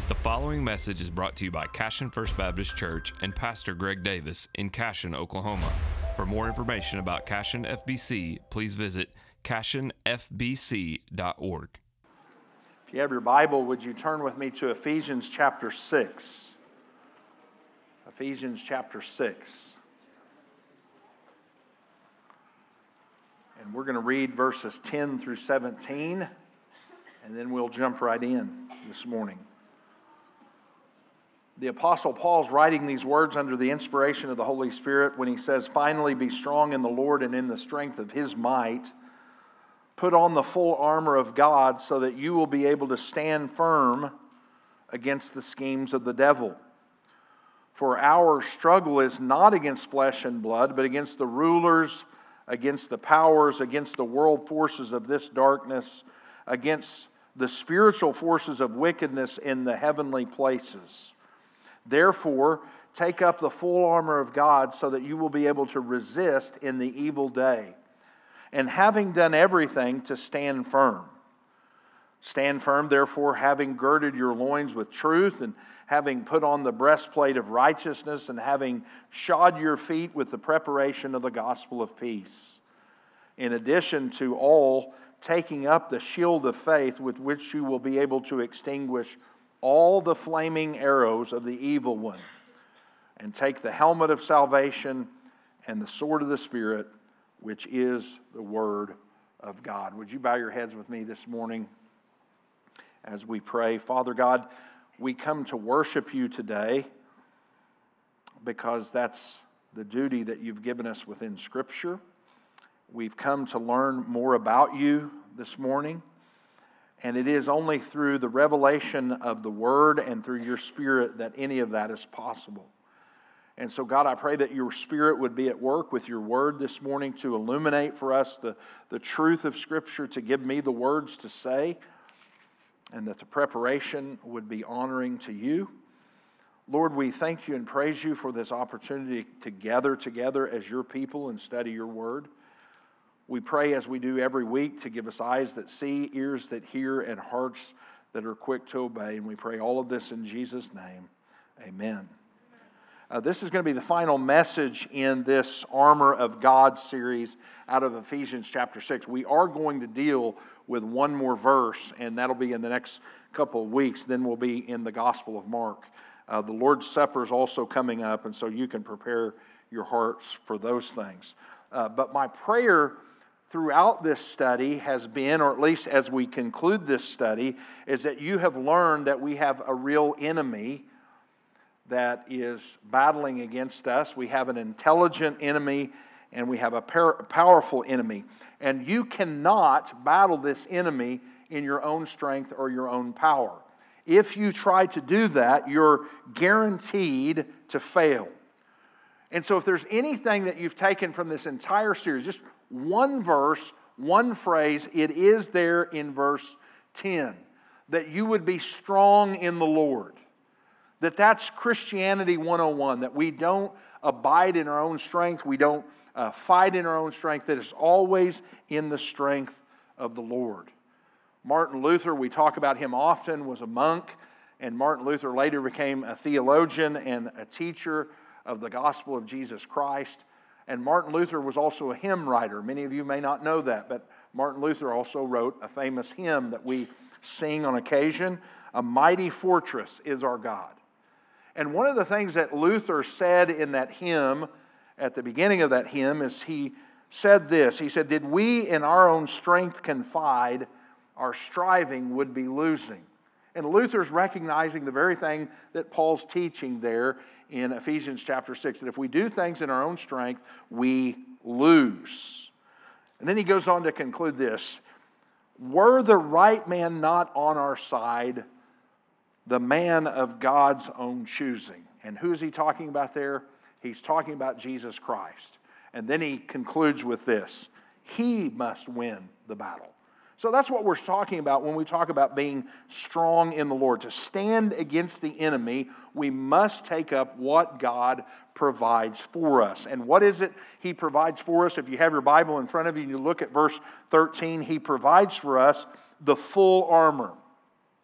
The following message is brought to you by Cashion First Baptist Church and Pastor Greg Davis in Cashion, Oklahoma. For more information about Cashion FBC, please visit cashionfbc.org. If you have your Bible, would you turn with me to Ephesians chapter 6? Ephesians chapter 6. And we're going to read verses 10 through 17, and then we'll jump right in this morning. The Apostle Paul's writing these words under the inspiration of the Holy Spirit when he says, "Finally be strong in the Lord and in the strength of His might. Put on the full armor of God so that you will be able to stand firm against the schemes of the devil. For our struggle is not against flesh and blood, but against the rulers, against the powers, against the world forces of this darkness, against the spiritual forces of wickedness in the heavenly places. Therefore, take up the full armor of God so that you will be able to resist in the evil day. And having done everything, to stand firm. Stand firm, therefore, having girded your loins with truth, and having put on the breastplate of righteousness, and having shod your feet with the preparation of the gospel of peace. In addition to all, taking up the shield of faith with which you will be able to extinguish all the flaming arrows of the evil one, and take the helmet of salvation and the sword of the Spirit, which is the Word of God." Would you bow your heads with me this morning as we pray? Father God, we come to worship you today because that's the duty that you've given us within Scripture. We've come to learn more about you this morning. And it is only through the revelation of the Word and through your Spirit that any of that is possible. And so, God, I pray that your Spirit would be at work with your Word this morning to illuminate for us the truth of Scripture, to give me the words to say, and that the preparation would be honoring to you. Lord, we thank you and praise you for this opportunity to gather together as your people and study your Word. We pray, as we do every week, to give us eyes that see, ears that hear, and hearts that are quick to obey. And we pray all of this in Jesus' name. Amen. This is going to be the final message in this Armor of God series out of Ephesians chapter 6. We are going to deal with one more verse, and that'll be in the next couple of weeks. Then we'll be in the Gospel of Mark. The Lord's Supper is also coming up, and so you can prepare your hearts for those things. But my prayer throughout this study has been, or at least as we conclude this study, is that you have learned that we have a real enemy that is battling against us. We have an intelligent enemy, and we have a powerful enemy. And you cannot battle this enemy in your own strength or your own power. If you try to do that, you're guaranteed to fail. And so if there's anything that you've taken from this entire series, just one verse, one phrase, it is there in verse 10, that you would be strong in the Lord. That's Christianity 101, that we don't abide in our own strength, we don't fight in our own strength, that it's always in the strength of the Lord. Martin Luther, we talk about him often, was a monk, and Martin Luther later became a theologian and a teacher of the gospel of Jesus Christ. And Martin Luther was also a hymn writer. Many of you may not know that, but Martin Luther also wrote a famous hymn that we sing on occasion, "A Mighty Fortress is Our God." And one of the things that Luther said in that hymn, at the beginning of that hymn, is he said this. He said, "Did we in our own strength confide, our striving would be losing." And Luther's recognizing the very thing that Paul's teaching there in Ephesians chapter 6, that if we do things in our own strength, we lose. And then he goes on to conclude this: "Were the right man not on our side, the man of God's own choosing." And who is he talking about there? He's talking about Jesus Christ. And then he concludes with this: "He must win the battle." So that's what we're talking about when we talk about being strong in the Lord. To stand against the enemy, we must take up what God provides for us. And what is it He provides for us? If you have your Bible in front of you and you look at verse 13, He provides for us the full armor.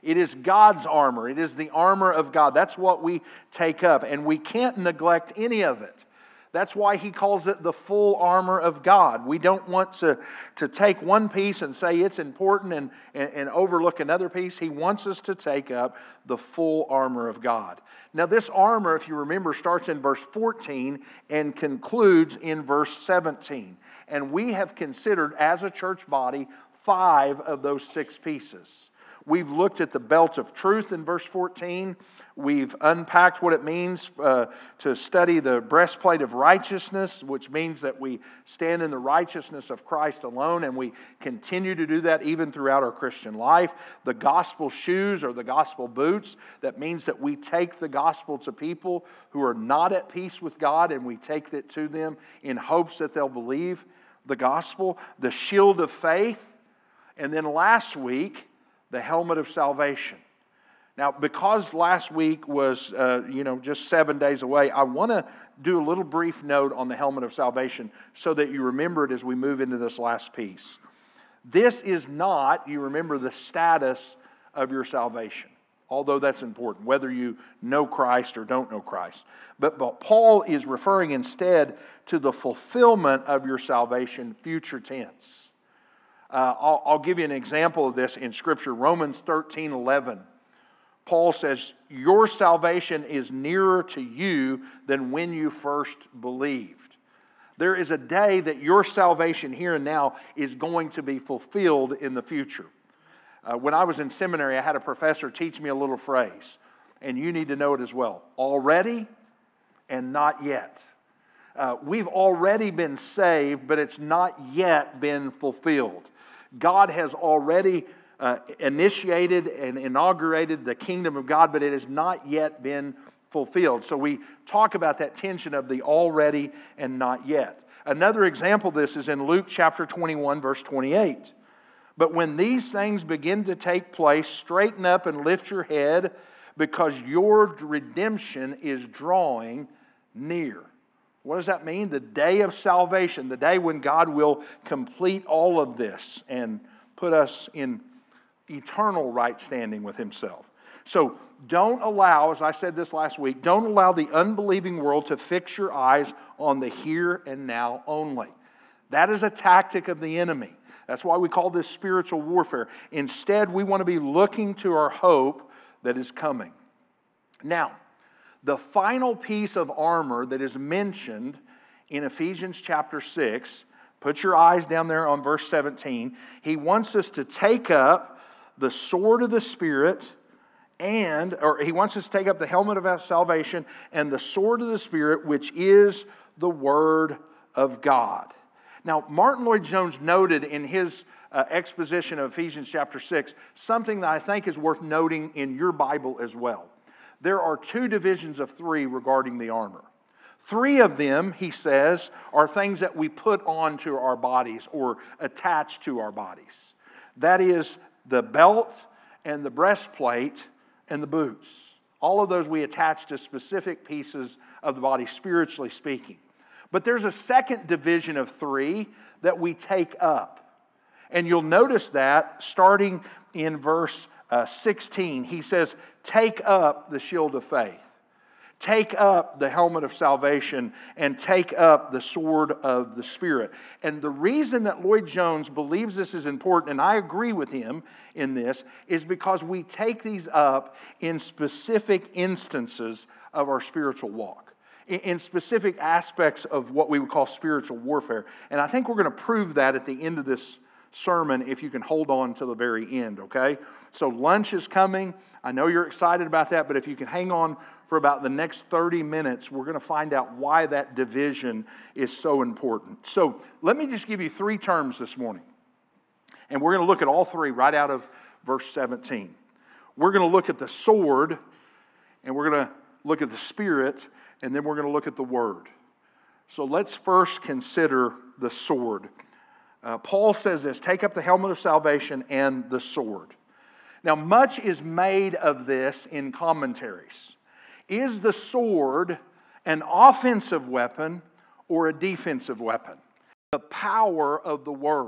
It is God's armor. It is the armor of God. That's what we take up, and we can't neglect any of it. That's why he calls it the full armor of God. We don't want to take one piece and say it's important and overlook another piece. He wants us to take up the full armor of God. Now this armor, if you remember, starts in verse 14 and concludes in verse 17. And we have considered as a church body 5 of those 6 pieces. We've looked at the belt of truth in verse 14. We've unpacked what it means to study the breastplate of righteousness, which means that we stand in the righteousness of Christ alone, and we continue to do that even throughout our Christian life. The gospel shoes or the gospel boots, that means that we take the gospel to people who are not at peace with God, and we take it to them in hopes that they'll believe the gospel. The shield of faith, and then last week, the helmet of salvation. Now, because last week was, just 7 days away, I want to do a little brief note on the helmet of salvation so that you remember it as we move into this last piece. This is not, you remember, the status of your salvation, although that's important, whether you know Christ or don't know Christ. But Paul is referring instead to the fulfillment of your salvation, future tense. I'll give you an example of this in Scripture. Romans 13:11. Paul says, your salvation is nearer to you than when you first believed. There is a day that your salvation here and now is going to be fulfilled in the future. When I was in seminary, I had a professor teach me a little phrase, and you need to know it as well. Already and not yet. We've already been saved, but it's not yet been fulfilled. God has already initiated and inaugurated the kingdom of God, but it has not yet been fulfilled. So we talk about that tension of the already and not yet. Another example of this is in Luke chapter 21, verse 28. But when these things begin to take place, straighten up and lift your head, because your redemption is drawing near. What does that mean? The day of salvation, the day when God will complete all of this and put us in eternal right standing with Himself. So don't allow, as I said this last week, don't allow the unbelieving world to fix your eyes on the here and now only. That is a tactic of the enemy. That's why we call this spiritual warfare. Instead, we want to be looking to our hope that is coming. Now, the final piece of armor that is mentioned in Ephesians chapter 6, put your eyes down there on verse 17. He wants us to take up the sword of the Spirit, he wants us to take up the helmet of salvation and the sword of the Spirit, which is the Word of God. Now, Martin Lloyd-Jones noted in his exposition of Ephesians chapter 6 something that I think is worth noting in your Bible as well. There are 2 divisions of 3 regarding the armor. 3 of them, he says, are things that we put onto our bodies or attach to our bodies. That is the belt and the breastplate and the boots. All of those we attach to specific pieces of the body, spiritually speaking. But there's a second division of 3 that we take up. And you'll notice that starting in verse 16, he says, take up the shield of faith. Take up the helmet of salvation and take up the sword of the Spirit. And the reason that Lloyd-Jones believes this is important, and I agree with him in this, is because we take these up in specific instances of our spiritual walk, in specific aspects of what we would call spiritual warfare. And I think we're going to prove that at the end of this sermon if you can hold on to the very end, okay? So lunch is coming. I know you're excited about that, but if you can hang on for about the next 30 minutes, we're going to find out why that division is so important. So let me just give you 3 terms this morning. And we're going to look at all 3 right out of verse 17. We're going to look at the sword, and we're going to look at the Spirit, and then we're going to look at the Word. So let's first consider the sword. Paul says this, take up the helmet of salvation and the sword. Now, much is made of this in commentaries. Is the sword an offensive weapon or a defensive weapon? The power of the Word.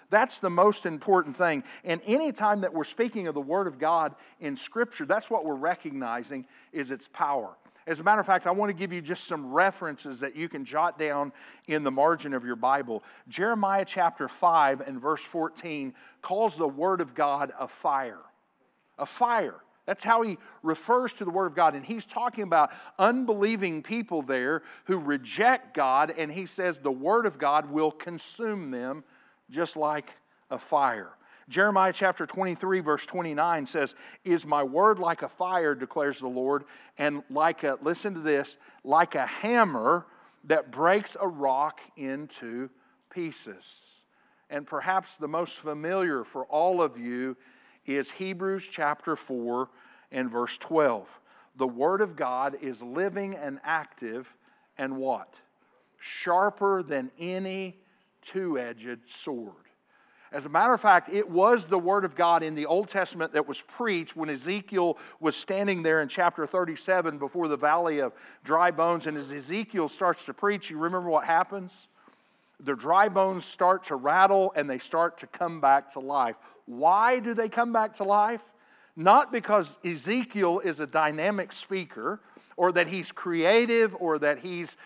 That's the most important thing. And any time that we're speaking of the Word of God in Scripture, that's what we're recognizing is its power. As a matter of fact, I want to give you just some references that you can jot down in the margin of your Bible. Jeremiah chapter 5 and verse 14 calls the Word of God a fire. A fire. That's how he refers to the Word of God. And he's talking about unbelieving people there who reject God, and he says the Word of God will consume them just like a fire. Jeremiah chapter 23 verse 29 says, "Is my word like a fire, declares the Lord, and listen to this, like a hammer that breaks a rock into pieces." And perhaps the most familiar for all of you is Hebrews chapter 4 and verse 12. The Word of God is living and active and what? Sharper than any two-edged sword. As a matter of fact, it was the Word of God in the Old Testament that was preached when Ezekiel was standing there in chapter 37 before the valley of dry bones. And as Ezekiel starts to preach, you remember what happens? The dry bones start to rattle and they start to come back to life. Why do they come back to life? Not because Ezekiel is a dynamic speaker, or that he's creative, or that he's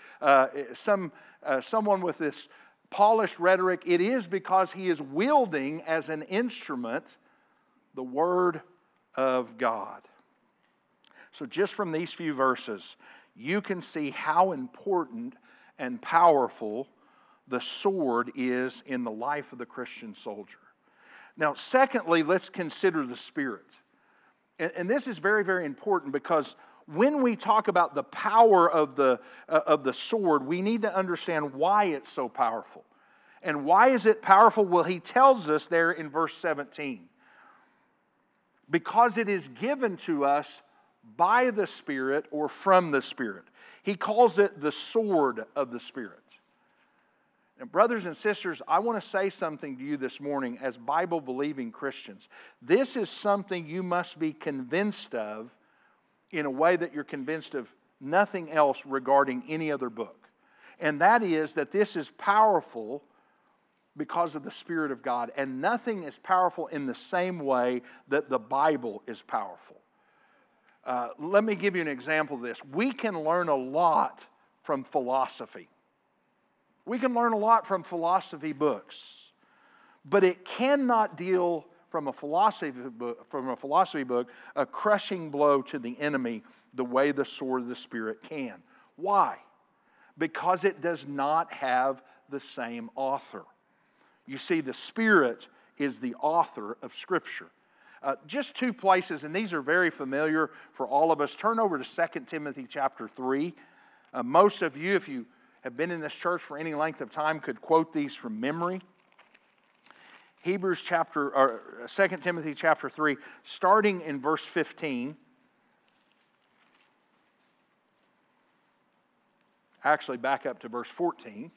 someone with this polished rhetoric. It is because he is wielding as an instrument the Word of God. So just from these few verses, you can see how important and powerful the sword is in the life of the Christian soldier. Now, secondly, let's consider the Spirit. And this is very, very important, because when we talk about the power of the sword, we need to understand why it's so powerful. And why is it powerful? Well, he tells us there in verse 17. Because it is given to us by the Spirit or from the Spirit. He calls it the sword of the Spirit. And brothers and sisters, I want to say something to you this morning as Bible-believing Christians. This is something you must be convinced of in a way that you're convinced of nothing else regarding any other book. And that is that this is powerful because of the Spirit of God. And nothing is powerful in the same way that the Bible is powerful. Let me give you an example of this. We can learn a lot from philosophy. We can learn a lot from philosophy books. But it cannot deal from a philosophy book, a crushing blow to the enemy the way the sword of the Spirit can. Why? Because it does not have the same author. You see, the Spirit is the author of Scripture. Just two places, and these are very familiar for all of us. Turn over to 2 Timothy chapter 3. Most of you, if you have been in this church for any length of time, could quote these from memory. 2 Timothy chapter 3, starting in verse 15. Actually, back up to verse 14.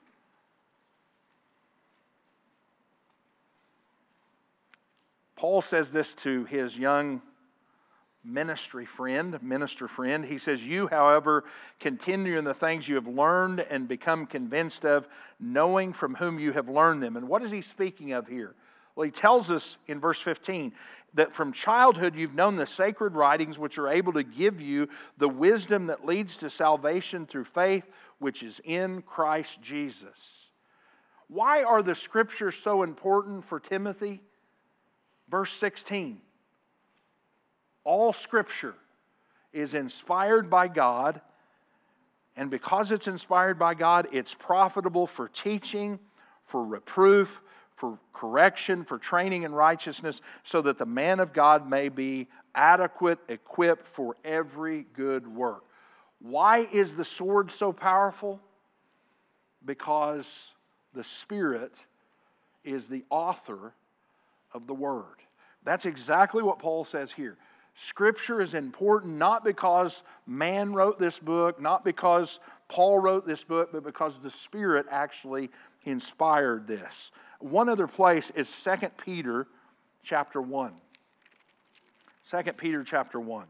Paul says this to his young minister friend. He says, "You, however, continue in the things you have learned and become convinced of, knowing from whom you have learned them." And what is he speaking of here? Well, he tells us in verse 15 that from childhood you've known the sacred writings, which are able to give you the wisdom that leads to salvation through faith, which is in Christ Jesus. Why are the Scriptures so important for Timothy? Verse 16. All Scripture is inspired by God, and because it's inspired by God, it's profitable for teaching, for reproof, for correction, for training in righteousness, so that the man of God may be adequate, equipped for every good work. Why is the sword so powerful? Because the Spirit is the author of the Word. That's exactly what Paul says here. Scripture is important not because man wrote this book, not because Paul wrote this book, but because the Spirit actually inspired this. One other place is 2 Peter chapter 1. 2 Peter chapter 1.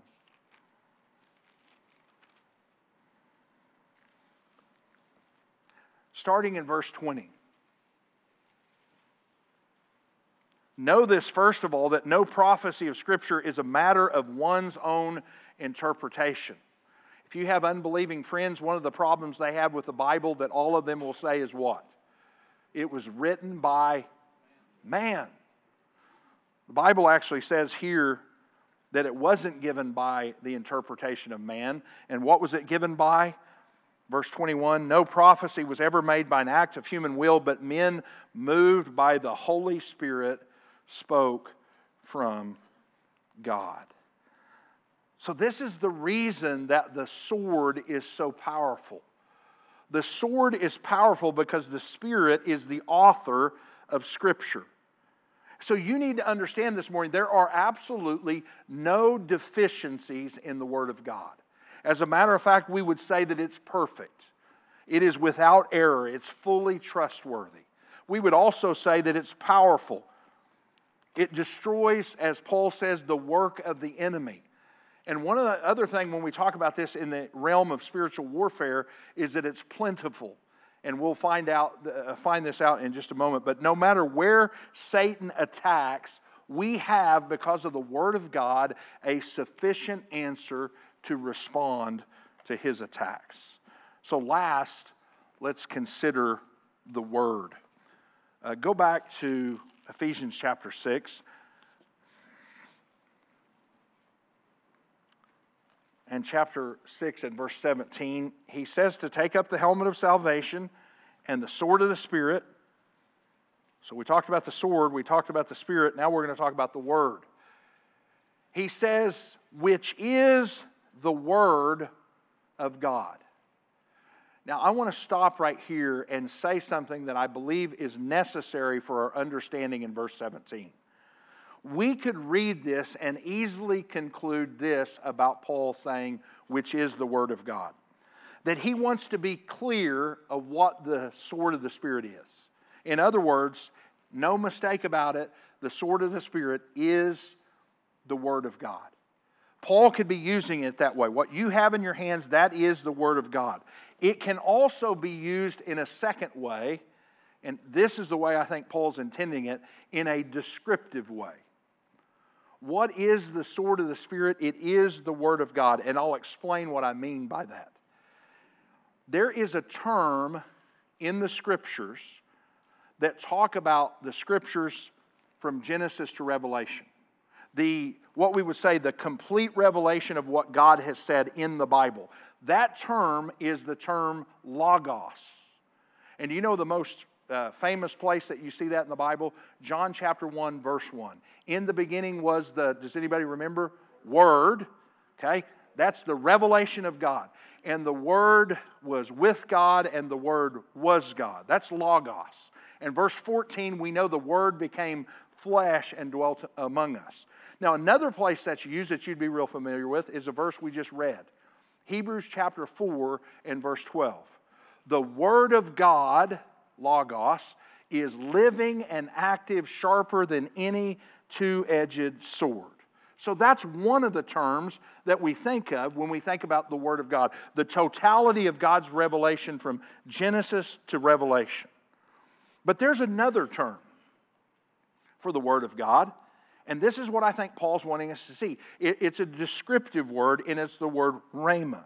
Starting in verse 20. Know this, first of all, that no prophecy of Scripture is a matter of one's own interpretation. If you have unbelieving friends, one of the problems they have with the Bible that all of them will say is what? It was written by man. The Bible actually says here that it wasn't given by the interpretation of man. And what was it given by? Verse 21, no prophecy was ever made by an act of human will, but men moved by the Holy Spirit spoke from God. So this is the reason that the sword is so powerful. The sword is powerful because the Spirit is the author of Scripture. So you need to understand this morning, there are absolutely no deficiencies in the Word of God. As a matter of fact, we would say that it's perfect. It is without error. It's fully trustworthy. We would also say that it's powerful. It destroys, as Paul says, the work of the enemy. And one of the other things when we talk about this in the realm of spiritual warfare is that it's plentiful. And we'll find this out in just a moment. But no matter where Satan attacks, we have, because of the Word of God, a sufficient answer to respond to his attacks. So last, let's consider the Word. Go back to Ephesians chapter 6. And chapter 6 and verse 17, he says to take up the helmet of salvation and the sword of the Spirit. So we talked about the sword, we talked about the Spirit, now we're going to talk about the Word. He says, which is the Word of God. Now I want to stop right here and say something that I believe is necessary for our understanding in verse 17. We could read this and easily conclude this about Paul saying, which is the Word of God. That he wants to be clear of what the sword of the Spirit is. In other words, no mistake about it, the sword of the Spirit is the Word of God. Paul could be using it that way. What you have in your hands, that is the Word of God. It can also be used in a second way, and this is the way I think Paul's intending it, in a descriptive way. What is the sword of the Spirit? It is the Word of God, and I'll explain what I mean by that. There is a term in the Scriptures that talk about the Scriptures from Genesis to Revelation. What we would say, the complete revelation of what God has said in the Bible. That term is the term logos. And you know the most famous place that you see that in the Bible? John chapter 1, verse 1. In the beginning was does anybody remember? Word. Okay? That's the revelation of God. And the Word was with God, and the Word was God. That's logos. And verse 14, we know the Word became flesh and dwelt among us. Now, another place that's used that you'd be real familiar with is a verse we just read. Hebrews chapter 4 and verse 12. The Word of God, logos, is living and active, sharper than any two-edged sword. So that's one of the terms that we think of when we think about the Word of God. The totality of God's revelation from Genesis to Revelation. But there's another term for the Word of God. And this is what I think Paul's wanting us to see. It's a descriptive word, and it's the word rhema.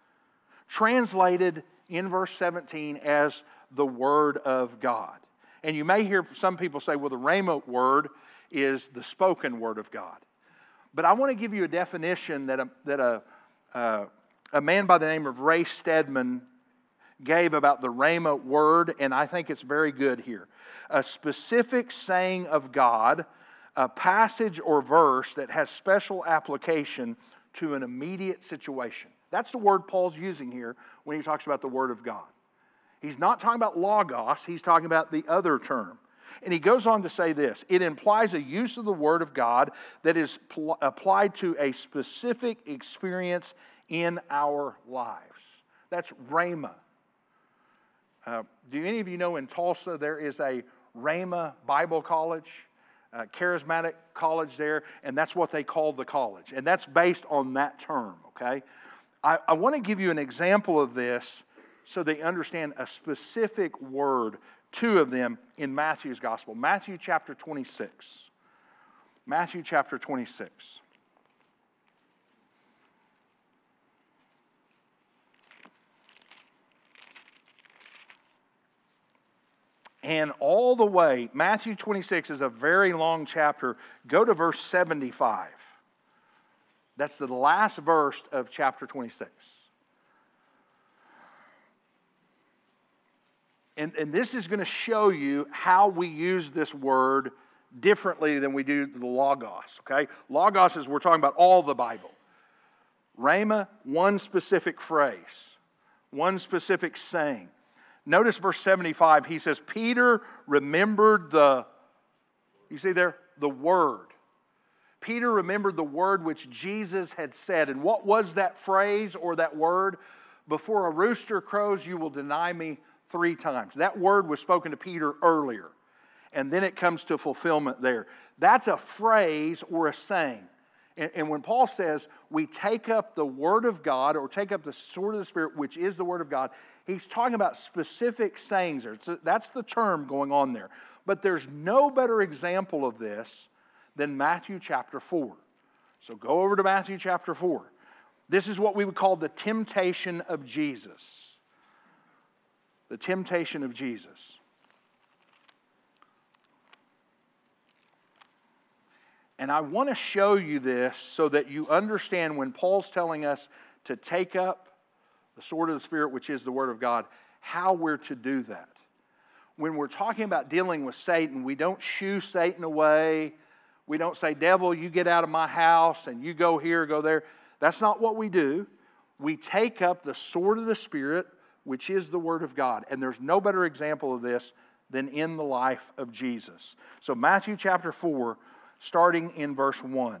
Translated in verse 17 as the Word of God. And you may hear some people say, well, the rhema word is the spoken Word of God. But I want to give you a definition that a man by the name of Ray Stedman gave about the rhema word, and I think it's very good here. A specific saying of God, a passage or verse that has special application to an immediate situation. That's the word Paul's using here when he talks about the Word of God. He's not talking about logos, he's talking about the other term. And he goes on to say this, it implies a use of the Word of God that is applied to a specific experience in our lives. That's rhema. Do any of you know in Tulsa there is a Rhema Bible College? Charismatic college there, and that's what they call the college. And that's based on that term, okay? I want to give you an example of this so they understand a specific word, two of them in Matthew's Gospel. Matthew chapter 26. Matthew chapter 26. And all the way, Matthew 26 is a very long chapter. Go to verse 75. That's the last verse of chapter 26. And this is going to show you how we use this word differently than we do the Logos, okay? Logos is, we're talking about all the Bible. Rhema, one specific phrase, one specific saying. Notice verse 75, he says, Peter remembered you see there, the word. Peter remembered the word which Jesus had said. And what was that phrase or that word? Before a rooster crows, you will deny me 3 times. That word was spoken to Peter earlier. And then it comes to fulfillment there. That's a phrase or a saying. And when Paul says we take up the Word of God or take up the sword of the Spirit, which is the Word of God, he's talking about specific sayings there. That's the term going on there. But there's no better example of this than Matthew chapter 4. So go over to Matthew chapter 4. This is what we would call the temptation of Jesus. The temptation of Jesus. And I want to show you this so that you understand when Paul's telling us to take up the sword of the Spirit, which is the Word of God, how we're to do that. When we're talking about dealing with Satan, we don't shoo Satan away. We don't say, devil, you get out of my house and you go here, go there. That's not what we do. We take up the sword of the Spirit, which is the Word of God. And there's no better example of this than in the life of Jesus. So Matthew chapter 4, starting in verse 1.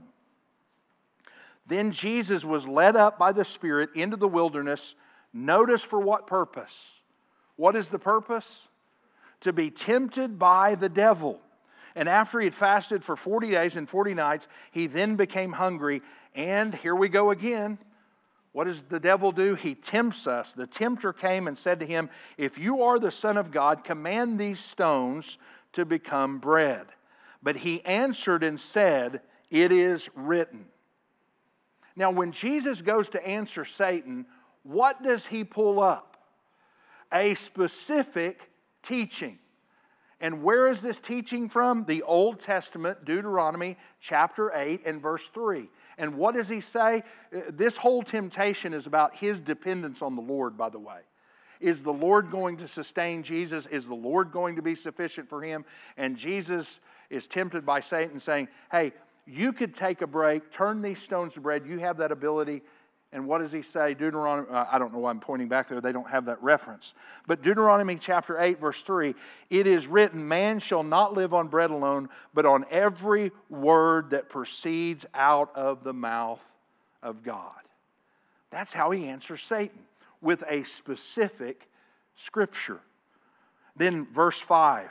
Then Jesus was led up by the Spirit into the wilderness. Notice for what purpose? What is the purpose? To be tempted by the devil. And after he had fasted for 40 days and 40 nights, he then became hungry. And here we go again. What does the devil do? He tempts us. The tempter came and said to him, if you are the Son of God, command these stones to become bread. But he answered and said, it is written. Now, when Jesus goes to answer Satan, what does he pull up? A specific teaching. And where is this teaching from? The Old Testament, Deuteronomy chapter 8 and verse 3. And what does he say? This whole temptation is about his dependence on the Lord, by the way. Is the Lord going to sustain Jesus? Is the Lord going to be sufficient for him? And Jesus is tempted by Satan saying, hey, you could take a break, turn these stones to bread. You have that ability. And what does he say? Deuteronomy, I don't know why I'm pointing back there. They don't have that reference. But Deuteronomy chapter 8, verse 3, it is written, man shall not live on bread alone, but on every word that proceeds out of the mouth of God. That's how he answers Satan, with a specific scripture. Then verse 5.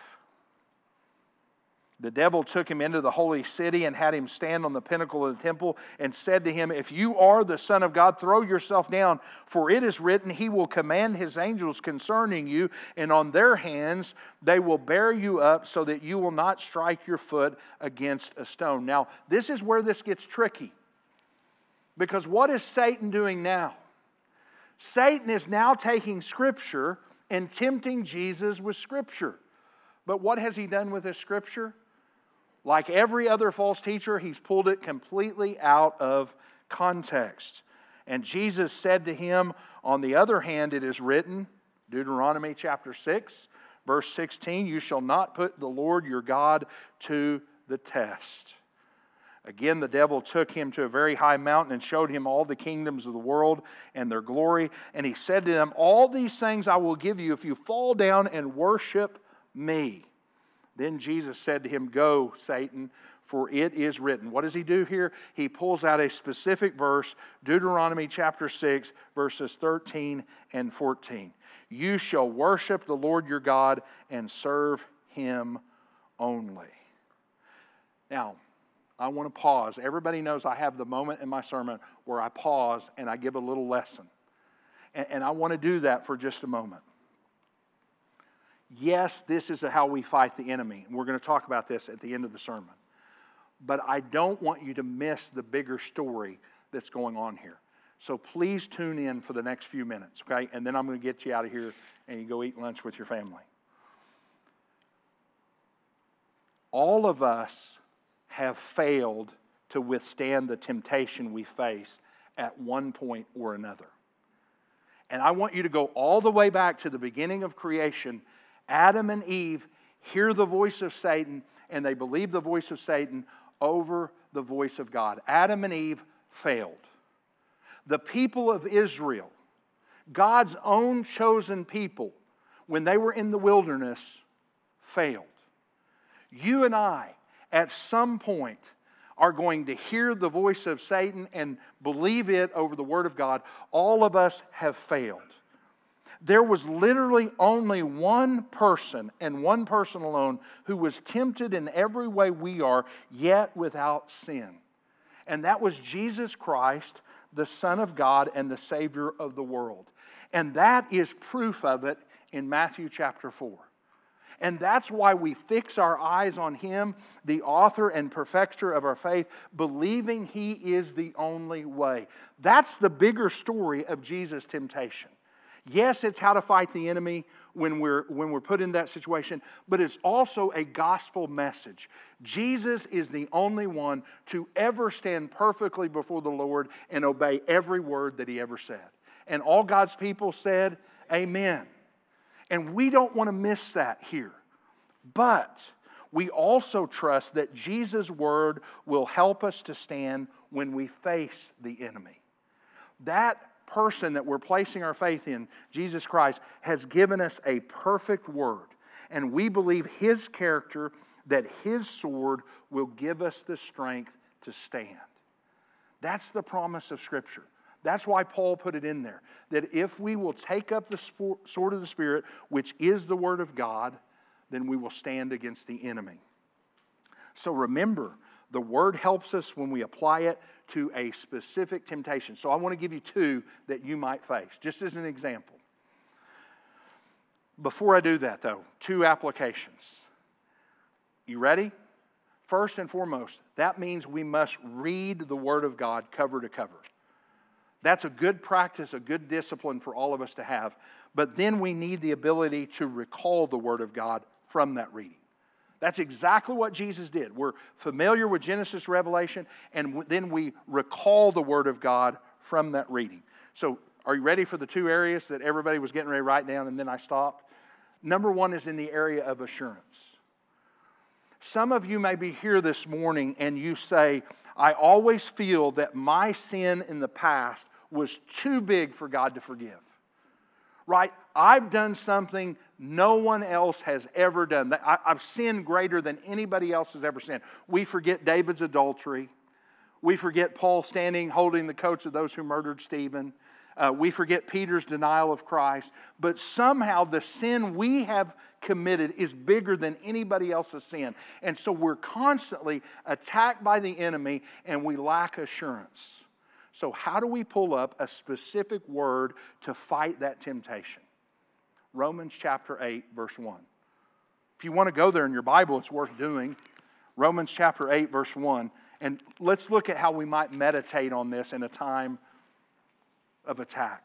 The devil took him into the holy city and had him stand on the pinnacle of the temple and said to him, if you are the Son of God, throw yourself down, for it is written, he will command his angels concerning you, and on their hands they will bear you up so that you will not strike your foot against a stone. Now, this is where this gets tricky. Because what is Satan doing now? Satan is now taking Scripture and tempting Jesus with Scripture. But what has he done with his Scripture? Like every other false teacher, he's pulled it completely out of context. And Jesus said to him, on the other hand, it is written, Deuteronomy chapter 6, verse 16, you shall not put the Lord your God to the test. Again, the devil took him to a very high mountain and showed him all the kingdoms of the world and their glory. And he said to them, all these things I will give you if you fall down and worship me. Then Jesus said to him, go, Satan, for it is written. What does he do here? He pulls out a specific verse, Deuteronomy chapter 6, verses 13 and 14. You shall worship the Lord your God and serve him only. Now, I want to pause. Everybody knows I have the moment in my sermon where I pause and I give a little lesson. And I want to do that for just a moment. Yes, this is how we fight the enemy. And we're going to talk about this at the end of the sermon. but I don't want you to miss the bigger story that's going on here. So please tune in for the next few minutes, okay? And then I'm going to get you out of here and you go eat lunch with your family. All of us have failed to withstand the temptation we face at one point or another. And I want you to go all the way back to the beginning of creation. Adam and Eve hear the voice of Satan, and they believe the voice of Satan over the voice of God. Adam and Eve failed. The people of Israel, God's own chosen people, when they were in the wilderness, failed. You and I, at some point, are going to hear the voice of Satan and believe it over the Word of God. All of us have failed. There was literally only one person, and one person alone, who was tempted in every way we are, yet without sin. And that was Jesus Christ, the Son of God and the Savior of the world. And that is proof of it in Matthew chapter 4. And that's why we fix our eyes on Him, the author and perfecter of our faith, believing He is the only way. That's the bigger story of Jesus' temptation. Yes, it's how to fight the enemy when we're put in that situation, but it's also a gospel message. Jesus is the only one to ever stand perfectly before the Lord and obey every word that He ever said. And all God's people said, amen. And we don't want to miss that here. But we also trust that Jesus' word will help us to stand when we face the enemy. That person that we're placing our faith in, Jesus Christ, has given us a perfect word. And we believe His character, that His sword will give us the strength to stand. That's the promise of Scripture. That's why Paul put it in there. That if we will take up the sword of the Spirit, which is the Word of God, then we will stand against the enemy. So remember, the Word helps us when we apply it to a specific temptation. So I want to give you two that you might face, just as an example. Before I do that, though, two applications. You ready? First and foremost, that means we must read the Word of God cover to cover. That's a good practice, a good discipline for all of us to have. But then we need the ability to recall the Word of God from that reading. That's exactly what Jesus did. We're familiar with Genesis, Revelation, and then we recall the Word of God from that reading. So are you ready for the two areas that everybody was getting ready to write down and then I stopped? Number one is in the area of assurance. Some of you may be here this morning and you say, I always feel that my sin in the past was too big for God to forgive. Right? I've done something no one else has ever done. I've sinned greater than anybody else has ever sinned. We forget David's adultery. We forget Paul standing holding the coats of those who murdered Stephen. We forget Peter's denial of Christ. But somehow the sin we have committed is bigger than anybody else's sin. And so we're constantly attacked by the enemy and we lack assurance. So how do we pull up a specific word to fight that temptation? Romans chapter 8, verse 1. If you want to go there in your Bible, it's worth doing. Romans chapter 8, verse 1. And let's look at how we might meditate on this in a time of attack.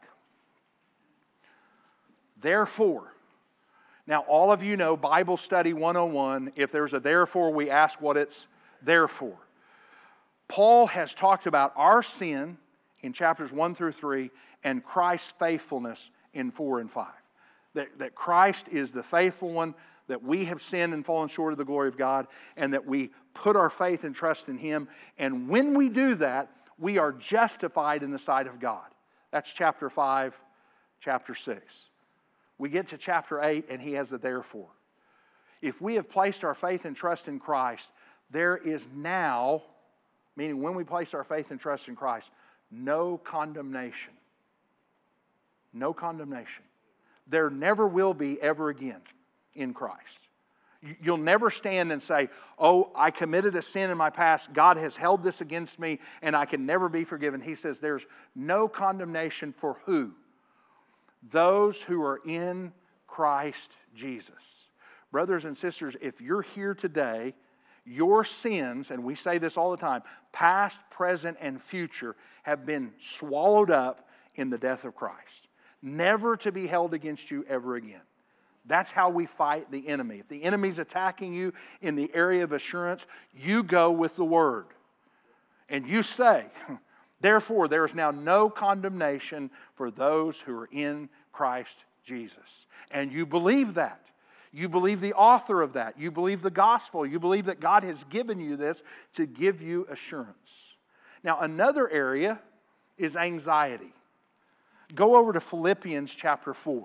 Therefore, now all of you know Bible Study 101. If there's a therefore, we ask what it's there for. Paul has talked about our sin in chapters 1 through 3 and Christ's faithfulness in 4 and 5. That Christ is the faithful one, that we have sinned and fallen short of the glory of God, and that we put our faith and trust in Him. And when we do that, we are justified in the sight of God. That's chapter 5, chapter 6. We get to chapter 8 and he has a therefore. If we have placed our faith and trust in Christ, there is now, meaning when we place our faith and trust in Christ, no condemnation. No condemnation. There never will be ever again in Christ. You'll never stand and say, oh, I committed a sin in my past. God has held this against me and I can never be forgiven. He says there's no condemnation for who? Those who are in Christ Jesus. Brothers and sisters, if you're here today, Your sins, and we say this all the time, past, present, and future, have been swallowed up in the death of Christ. Never to be held against you ever again. That's how we fight the enemy. If the enemy's attacking you in the area of assurance, you go with the Word. And you say, therefore, there is now no condemnation for those who are in Christ Jesus. And you believe that. You believe the author of that. You believe the gospel. You believe that God has given you this to give you assurance. Now, another area is anxiety. Go over to Philippians chapter 4.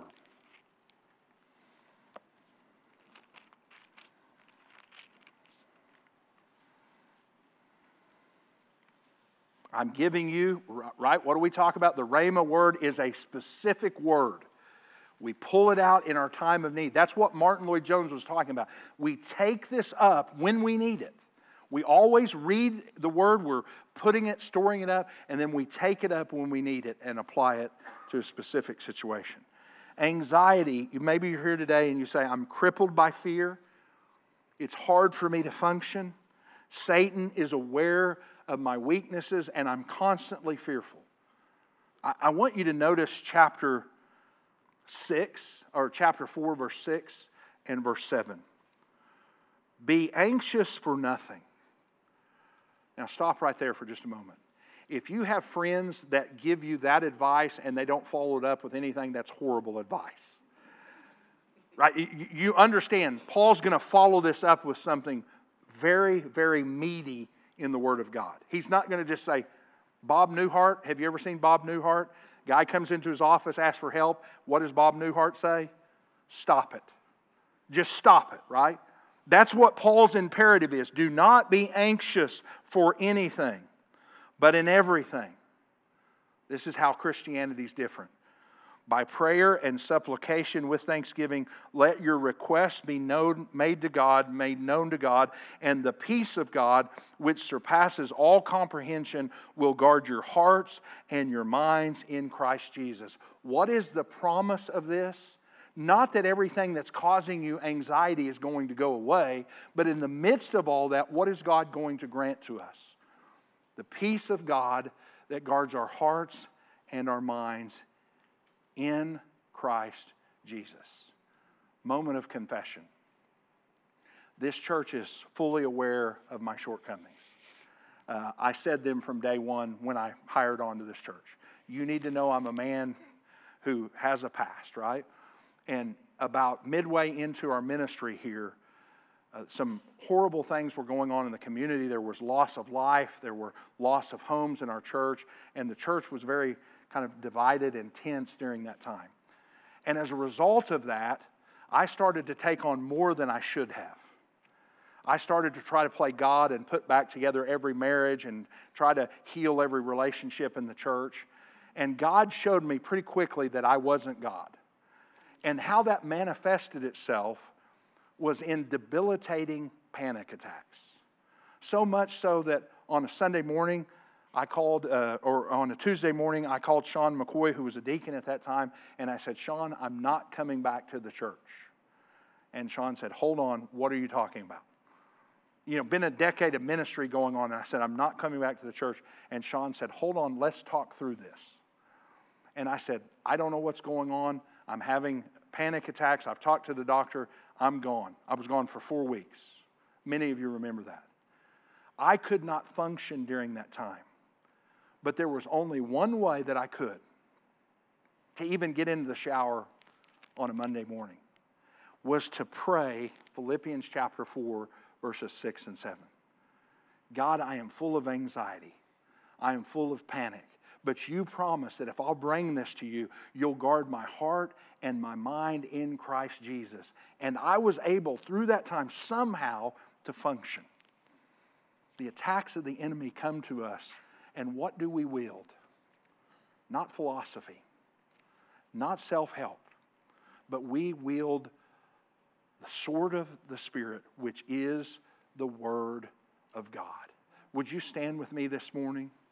I'm giving you, right, what do we talk about? The Rhema word is a specific word. We pull it out in our time of need. That's what Martin Lloyd-Jones was talking about. We take this up when we need it. We always read the word, we're putting it, storing it up, and then we take it up when we need it and apply it to a specific situation. Anxiety, maybe you're here today and you say, I'm crippled by fear. It's hard for me to function. Satan is aware of my weaknesses and I'm constantly fearful. I want you to notice chapter 6, or chapter 4, verse 6 and verse 7. Be anxious for nothing. Now stop right there for just a moment. If you have friends that give you that advice and they don't follow it up with anything, that's horrible advice. Right? You understand, Paul's going to follow this up with something very, very meaty in the Word of God. He's not going to just say, Bob Newhart, have you ever seen Bob Newhart? Guy comes into his office, asks for help. What does Bob Newhart say? Stop it. Just stop it, right? That's what Paul's imperative is. Do not be anxious for anything, but in everything. This is how Christianity is different. By prayer and supplication with thanksgiving, let your requests be made known to God, and the peace of God, which surpasses all comprehension, will guard your hearts and your minds in Christ Jesus. What is the promise of this? Not that everything that's causing you anxiety is going to go away, but in the midst of all that, what is God going to grant to us? The peace of God that guards our hearts and our minds in Christ Jesus. Moment of confession. This church is fully aware of my shortcomings. I said them from day one when I hired onto this church. You need to know I'm a man who has a past, right? And about midway into our ministry here, some horrible things were going on in the community. There was loss of life. There were loss of homes in our church. And the church was very kind of divided and tense during that time. And as a result of that, I started to take on more than I should have. I started to try to play God and put back together every marriage and try to heal every relationship in the church. And God showed me pretty quickly that I wasn't God. And how that manifested itself was in debilitating panic attacks. So much so that on a Sunday morning, I called, or on a Tuesday morning, I called Sean McCoy, who was a deacon at that time, and I said, Sean, I'm not coming back to the church. And Sean said, hold on, what are you talking about? You know, been a decade of ministry going on, and I said, I'm not coming back to the church. And Sean said, hold on, let's talk through this. And I said, I don't know what's going on. I'm having panic attacks. I've talked to the doctor. I'm gone. I was gone for 4 weeks. Many of you remember that. I could not function during that time. But there was only one way that I could to even get into the shower on a Monday morning, was to pray Philippians chapter 4, verses 6 and 7. God, I am full of anxiety. I am full of panic. But you promise that if I'll bring this to you, you'll guard my heart and my mind in Christ Jesus. And I was able, through that time, somehow to function. The attacks of the enemy come to us. And what do we wield? Not philosophy, not self-help, but we wield the sword of the Spirit, which is the Word of God. Would you stand with me this morning?